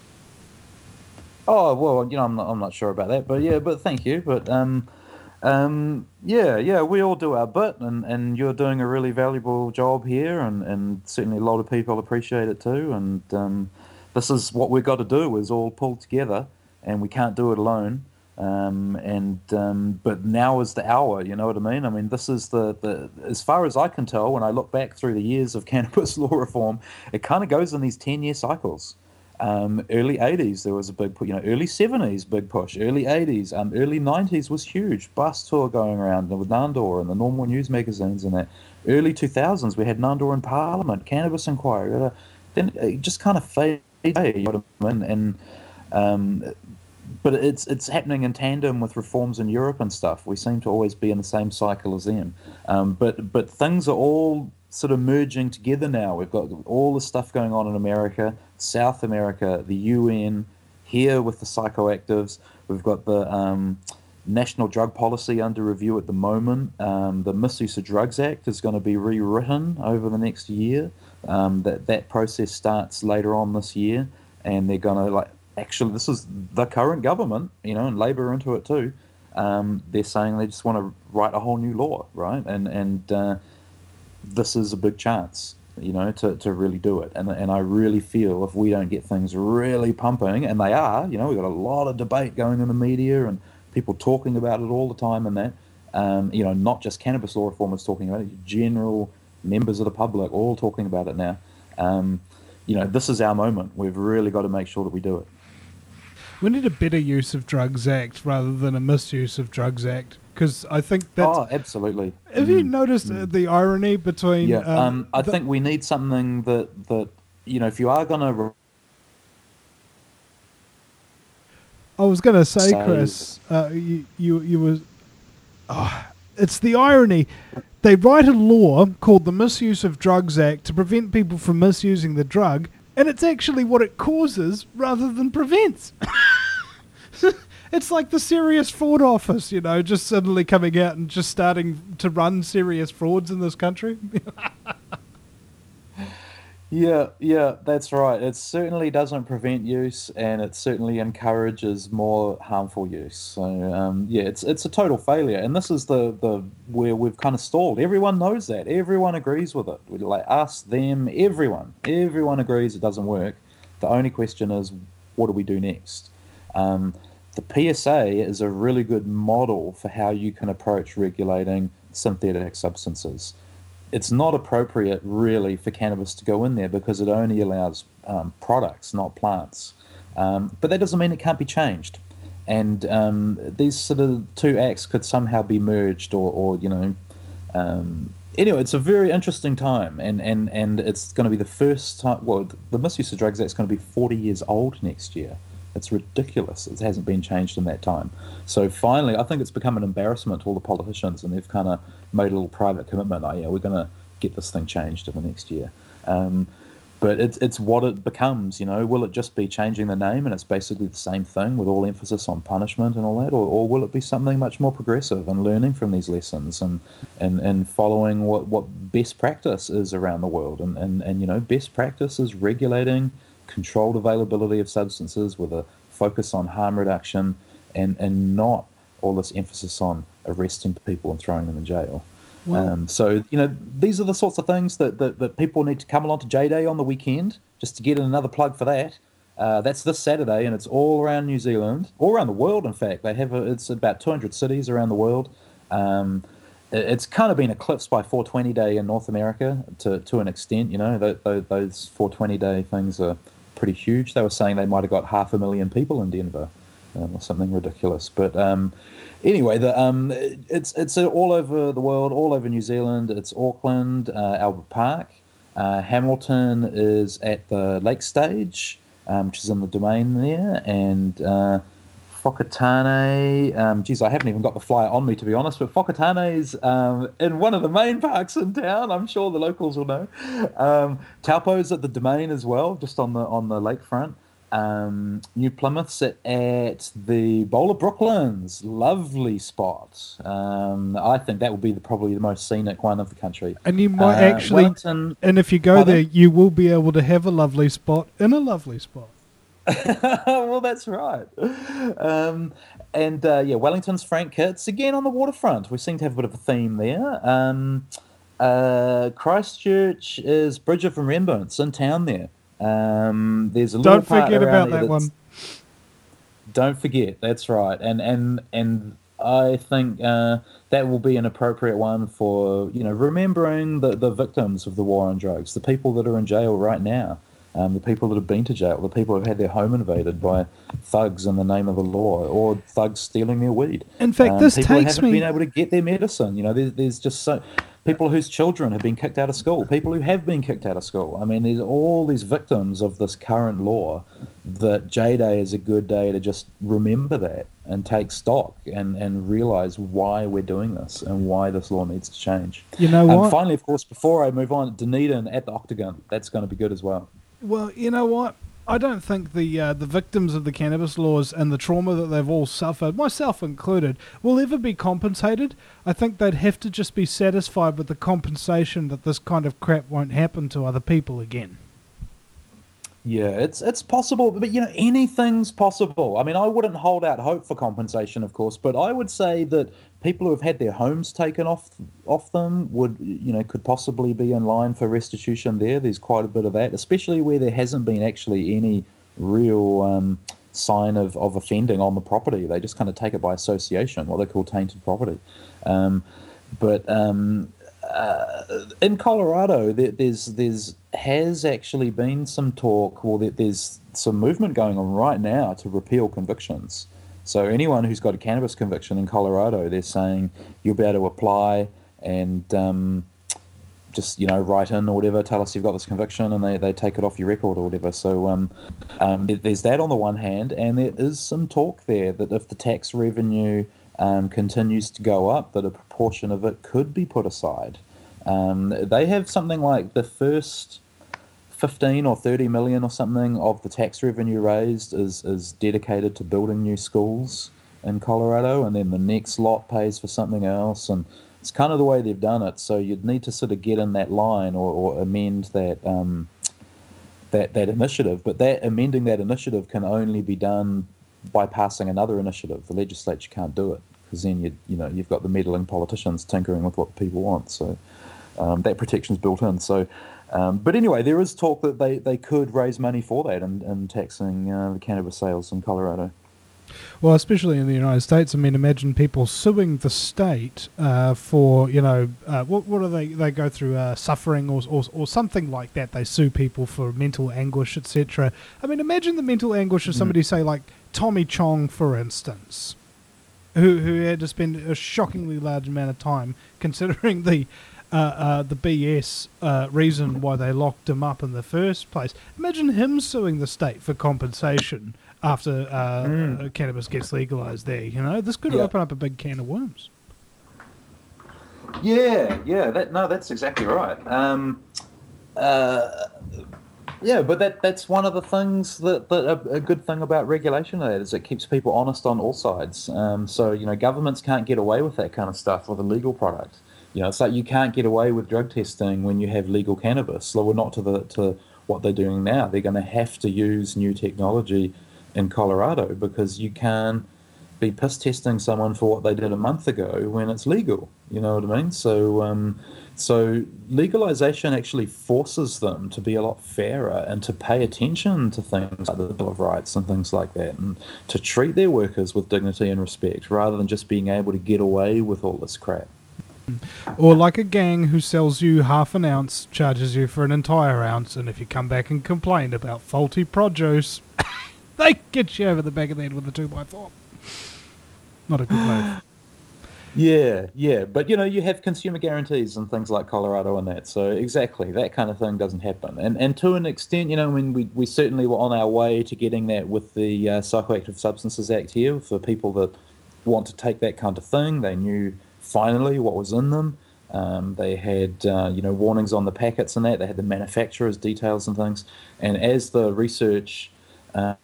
Oh well, you know, I'm not, I'm not sure about that, but yeah, but thank you. But um, um, yeah, yeah, we all do our bit, and, and you're doing a really valuable job here, and, and certainly a lot of people appreciate it too. And um, this is what we've got to do: is all pull together, and we can't do it alone. Um, and um, but now is the hour. You know what I mean? I mean, this is the, the as far as I can tell, when I look back through the years of cannabis law reform, it kind of goes in these ten-year cycles. Um, early eighties, there was a big, you know, early seventies, big push. Early eighties, um, early nineties was huge. Bus tour going around with Nandor and the Normal news magazines and that. Early two thousands, we had Nandor in Parliament, Cannabis Inquiry. Then it just kind of faded away, you know what I mean? And um, but it's it's happening in tandem with reforms in Europe and stuff. We seem to always be in the same cycle as them. Um, but but things are all sort of merging together now. We've got all the stuff going on in America, South America, the U N, here with the psychoactives. We've got the um, National Drug Policy under review at the moment. Um, the Misuse of Drugs Act is going to be rewritten over the next year. Um, that that process starts later on this year, and they're going to like actually this is the current government, you know, and Labor into it too. Um, they're saying they just want to write a whole new law, right? And and uh, this is a big chance, you know, to, to really do it. And and I really feel if we don't get things really pumping, and they are, you know, we've got a lot of debate going in the media and people talking about it all the time and that, um, you know, not just cannabis law reformers talking about it, general members of the public all talking about it now. Um, you know, this is our moment. We've really got to make sure that we do it. We need a better use of drugs act rather than a misuse of drugs act. Because I think that's... Oh, absolutely. Have you noticed uh, the irony between... Yeah, um, um, I the, think we need something that, that you know, if you are going to... I was going to say, say, Chris, uh, you, you, you were... Oh, it's the irony. They write a law called the Misuse of Drugs Act to prevent people from misusing the drug, and it's actually what it causes rather than prevents. It's like the serious fraud office, you know, just suddenly coming out and just starting to run serious frauds in this country. Yeah, yeah, that's right. It certainly doesn't prevent use, and it certainly encourages more harmful use. So, um, yeah, it's it's a total failure, and this is the, the where we've kind of stalled. Everyone knows that. Everyone agrees with it. We like us, them, everyone. Everyone agrees it doesn't work. The only question is, what do we do next? Um, the P S A is a really good model for how you can approach regulating synthetic substances. It's not appropriate, really, for cannabis to go in there because it only allows um, products, not plants. Um, but that doesn't mean it can't be changed. And um, these sort of two acts could somehow be merged, or, or you know, um, anyway, it's a very interesting time, and, and, and it's going to be the first time. Well, the Misuse of Drugs Act is going to be forty years old next year. It's ridiculous. It hasn't been changed in that time. So finally, I think it's become an embarrassment to all the politicians, and they've kind of made a little private commitment. Oh, yeah, we're going to get this thing changed in the next year. Um, but it's it's what it becomes, you know. Will it just be changing the name, and it's basically the same thing with all emphasis on punishment and all that, or, or will it be something much more progressive and learning from these lessons and and, and following what, what best practice is around the world? And, and, and, you know, best practice is regulating controlled availability of substances with a focus on harm reduction, and, and not all this emphasis on arresting people and throwing them in jail. Well, um, so, you know, these are the sorts of things that, that, that people need to come along to J Day on the weekend, just to get in another plug for that. Uh, that's this Saturday, and it's all around New Zealand, all around the world, in fact. They have a, it's about two hundred cities around the world. Um, it's kind of been eclipsed by four twenty Day in North America to, to an extent, you know. Those, those four twenty Day things are pretty huge. They were saying they might have got half a million people in Denver, um, or something ridiculous. But um, anyway, the um, it's it's all over the world, all over New Zealand. It's Auckland, uh, Albert Park, uh, Hamilton is at the Lake Stage, um, which is in the Domain there, and uh, Whakatane. Um, geez, I haven't even got the flyer on me, to be honest, but Whakatane's um, in one of the main parks in town. I'm sure the locals will know. Um, Taupo's at the Domain as well, just on the on the lakefront. Um, New Plymouth's at, at the Bowl of Brooklands. Lovely spot. Um, I think that will be the, probably the most scenic one of the country. And you might Uh, actually, Wellington, and if you go Pardon? there, you will be able to have a lovely spot in a lovely spot. well, that's right. Um, and uh, yeah, Wellington's Frank Kitts, again on the waterfront. We seem to have a bit of a theme there. Um, uh, Christchurch is Bridge of Remembrance in town there. Um, there's a little Don't part forget around about there that that's- one. Don't forget, that's right. And and and I think uh, that will be an appropriate one for, you know, remembering the, the victims of the war on drugs, the people that are in jail right now. Um, the people that have been to jail, the people who have had their home invaded by thugs in the name of the law, or thugs stealing their weed. In fact, um, this people who takes haven't me- been able to get their medicine. You know, there's, there's just so people whose children have been kicked out of school, people who have been kicked out of school. I mean, there's all these victims of this current law. That J Day is a good day to just remember that and take stock and, and realize why we're doing this and why this law needs to change. You know And what? finally, of course, before I move on, Dunedin at the Octagon, that's going to be good as well. Well, you know what? I don't think the uh, the victims of the cannabis laws and the trauma that they've all suffered, myself included, will ever be compensated. I think they'd have to just be satisfied with the compensation that this kind of crap won't happen to other people again. Yeah, it's it's possible, but you know, anything's possible. I mean, I wouldn't hold out hope for compensation, of course, but I would say that people who have had their homes taken off off them would, you know, could possibly be in line for restitution there. There's quite a bit of that, especially where there hasn't been actually any real um, sign of, of offending on the property. They just kind of take it by association, what they call tainted property. Um, but um, uh, in Colorado, there, there's there's has actually been some talk. Well, there, there's some movement going on right now to repeal convictions. So anyone who's got a cannabis conviction in Colorado, they're saying you'll be able to apply and um, just, you know, write in or whatever, tell us you've got this conviction, and they, they take it off your record or whatever. So um, um, there's that on the one hand, and there is some talk there that if the tax revenue um, continues to go up, that a proportion of it could be put aside. Um, they have something like the first fifteen or thirty million or something of the tax revenue raised is, is dedicated to building new schools in Colorado, and then the next lot pays for something else, and it's kind of the way they've done it. So you'd need to sort of get in that line or, or amend that um, that that initiative. But that amending that initiative can only be done by passing another initiative. The legislature can't do it, because then you you know you've got the meddling politicians tinkering with what the people want. So um, that protection's built in. So. Um, but anyway, there is talk that they, they could raise money for that and, and taxing uh, the cannabis sales in Colorado. Well, especially in the United States, I mean, imagine people suing the state uh, for, you know, uh, what what do they they go through, uh, suffering or, or or something like that. They sue people for mental anguish, et cetera. I mean, imagine the mental anguish of somebody, mm. say, like Tommy Chong, for instance, who who had to spend a shockingly large amount of time considering the uh, uh, the B S uh, reason why they locked him up in the first place. Imagine him suing the state for compensation after uh, mm. cannabis gets legalized there. You know, this could yeah. open up a big can of worms. Yeah, yeah, that no, that's exactly right. Um, uh, yeah, but that that's one of the things that, that a, a good thing about regulation of that is it keeps people honest on all sides. Um, so you know, governments can't get away with that kind of stuff with a legal product. You know, it's like you can't get away with drug testing when you have legal cannabis. So we're not to the to what they're doing now. They're going to have to use new technology in Colorado because you can't be piss testing someone for what they did a month ago when it's legal. You know what I mean? So, um, so legalization actually forces them to be a lot fairer and to pay attention to things like the Bill of Rights and things like that, and to treat their workers with dignity and respect rather than just being able to get away with all this crap. Or like a gang who sells you half an ounce, charges you for an entire ounce, and if you come back and complain about faulty produce, they get you over the back of the head with a two by four. Not a good move. Yeah, yeah, but you know, you have consumer guarantees and things like Colorado and that, so exactly, that kind of thing doesn't happen. And and to an extent, you know, when we, we certainly were on our way to getting that with the uh, Psychoactive Substances Act here, for people that want to take that kind of thing. They knew finally what was in them. Um, they had, uh, you know, warnings on the packets and that. They had the manufacturer's details and things. And as the research uh,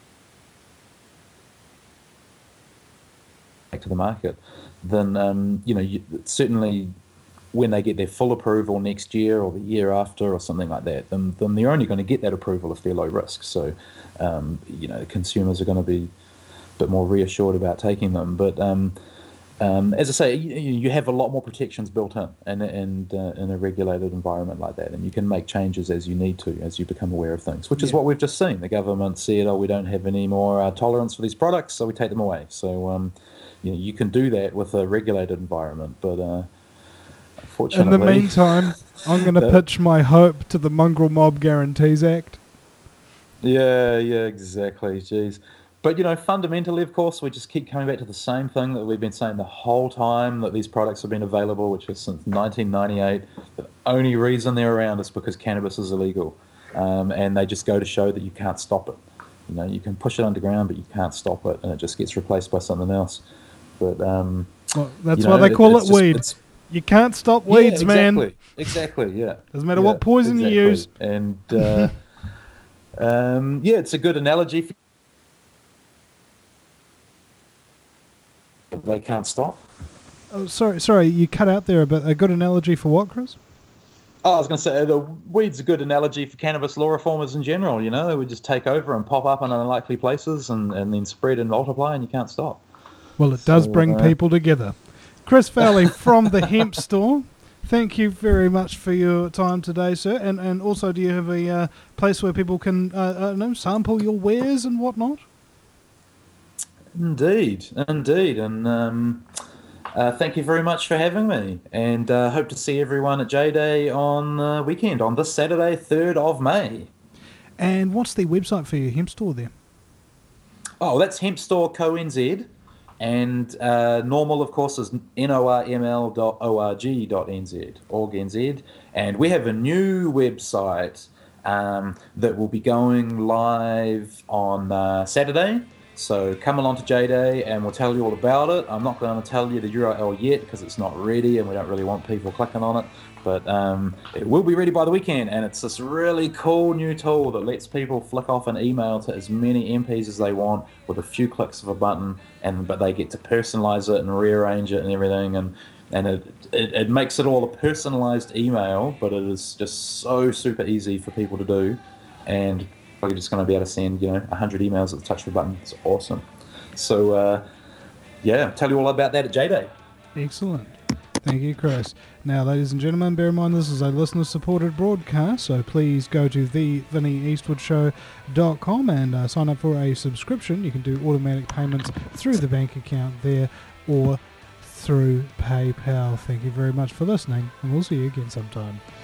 back to the market, then, um, you know, you, certainly when they get their full approval next year or the year after or something like that, then, then they're only going to get that approval if they're low risk. So, um, you know, consumers are going to be a bit more reassured about taking them. But um, um, as I say, you, you have a lot more protections built in and, and uh, in a regulated environment like that, and you can make changes as you need to, as you become aware of things, which is yeah. what we've just seen. The government said, oh, we don't have any more uh, tolerance for these products, so we take them away. So, um, you know, you can do that with a regulated environment, but uh, unfortunately... In the meantime, I'm going to pitch my hope to the Mongrel Mob Guarantees Act. Yeah, yeah, exactly. Jeez. But, you know, fundamentally, of course, we just keep coming back to the same thing that we've been saying the whole time, that these products have been available, which is since nineteen ninety-eight. The only reason they're around is because cannabis is illegal. Um, and they just go to show that you can't stop it. You know, you can push it underground, but you can't stop it, and it just gets replaced by something else. But um, well, that's you know, why they call it, it weed. Just, you can't stop weeds, yeah, exactly, man. Exactly, yeah. Doesn't matter yeah, what poison exactly. you use. And, uh, um, yeah, it's a good analogy for... They can't stop. Oh, sorry, sorry, you cut out there a bit. A good analogy for what, Chris? Oh, I was going to say, the weed's a good analogy for cannabis law reformers in general. You know, they would just take over and pop up in unlikely places and, and then spread and multiply, and you can't stop. Well, it does so, bring uh, people together. Chris Fowley from the Hemp Store, thank you very much for your time today, sir. And and also, do you have a uh, place where people can uh, I don't know, sample your wares and whatnot? Indeed, indeed. And um, uh, thank you very much for having me. And uh, hope to see everyone at J-Day on the weekend, on this Saturday, third of May. And what's the website for your hemp store there? Oh, that's Hemp Store Co N Z. And uh, normal, of course, is norml dot org dot n z, org N Z. And we have a new website um, that will be going live on uh, Saturday. So come along to J-Day and we'll tell you all about it. I'm not going to tell you the U R L yet because it's not ready and we don't really want people clicking on it. But um, it will be ready by the weekend, and it's this really cool new tool that lets people flick off an email to as many M Ps as they want with a few clicks of a button, and but they get to personalize it and rearrange it and everything, and and it, it, it makes it all a personalized email, but it is just so super easy for people to do, and you're just going to be able to send, you know, one hundred emails at the touch of a button. It's awesome. So, uh, yeah, tell you all about that at J-Day. Excellent. Thank you, Chris. Now, ladies and gentlemen, bear in mind this is a listener-supported broadcast, so please go to the vinny eastwood show dot com and uh, sign up for a subscription. You can do automatic payments through the bank account there or through PayPal. Thank you very much for listening, and we'll see you again sometime.